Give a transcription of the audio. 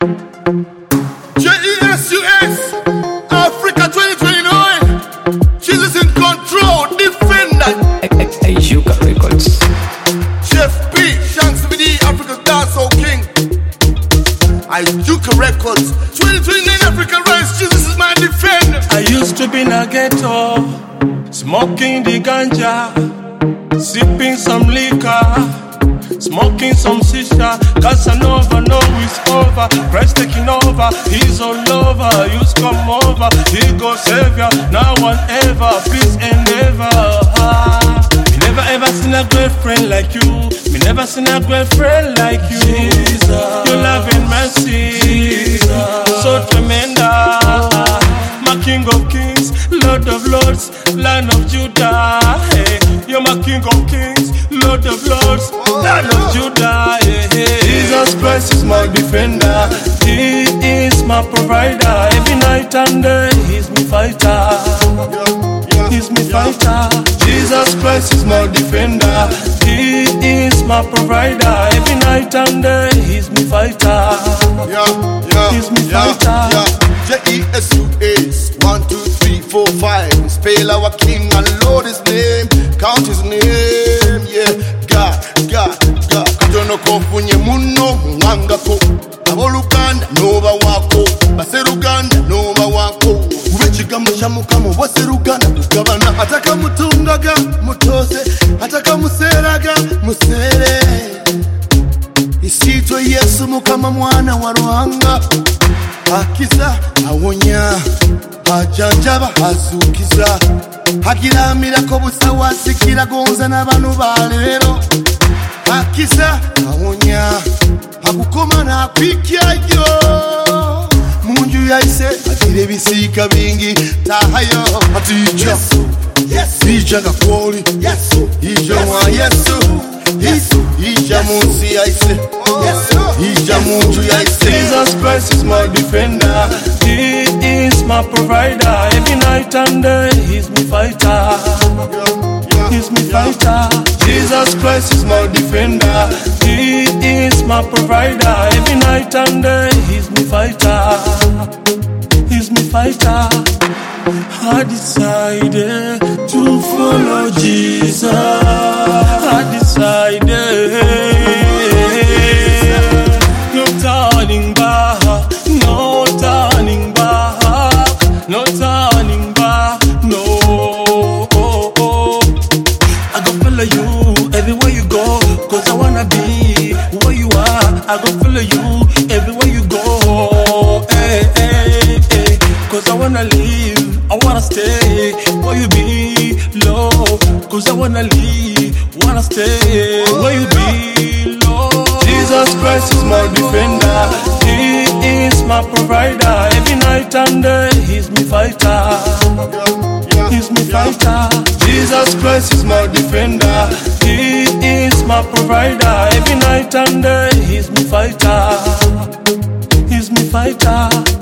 JESUS, Africa 2029. Jesus in control, defender. Ajuka Records. Chef B, Shanks VD, Africa's dancehall king. Ajuka Records, 2029 Africa rise. Jesus is my defender. I used to be in a ghetto, smoking the ganja, sipping some liquor, smoking some shisha. Casanova, know it's over. Christ taking over, he's all over. You come over, he go savior. Now and ever, please and never. Me never ever seen a girlfriend like you. Me never seen a girlfriend like you. Jesus, your love and mercy, Jesus, so tremendous. My King of Kings, Lord of Lords, Lion of Judah. Hey, you're my King of Kings, Lord of Lords, Lion of Judah. Hey, hey. Jesus Christ is my defender. He is my provider. Every night and day, He's my fighter. He's my fighter. Jesus Christ is my defender. He is my provider. Every night and day, He's my fighter. He's my fighter. JESUS, 1, 2, 3, 4, 5. Spell our King and Lord His name. Count His name, yeah. God. Katono kofunye muno mwangako. Aboluganda noba wako. Baseruganda noba wako. Ubechigambo chamukamo baseruganda kugabana. Ataka mutungaga mutose. Ataka museraga musere. Isitwe Yesu mukama mwana wa Ruhanga. Akiza awonya, ajanjaba azukiza. Akiramira ko busawa sikira gonza n'abantu balero. Akiza awonya, akukoma na kwikyayo. Munju yaise atire bisika bingi tahayo. Atija Yesu, ija gakwoli Yesu, ija wa Yesu, ija munsi yaise ija munju yaise. Jesus Christ is my defender. He is my provider. Every night and day, He's my fighter. He's my fighter. Jesus Christ is my defender. He is my provider. Every night and day, He's my fighter. He's my fighter. I decided to follow Jesus. I decided no turning back, no turning back, no turning back, no. I go follow you everywhere you go, 'cause I wanna be where you are. I go follow you everywhere you go, hey, hey, hey. 'Cause I wanna live, I wanna stay where you be, Lord. 'Cause I wanna live, wanna stay where you be, Lord. Jesus Christ is my defender. He is my provider. Every night and day, He's my fighter. He's my fighter. Jesus Christ is my defender. He is my provider. Every night and day, He's my fighter. He's my fighter.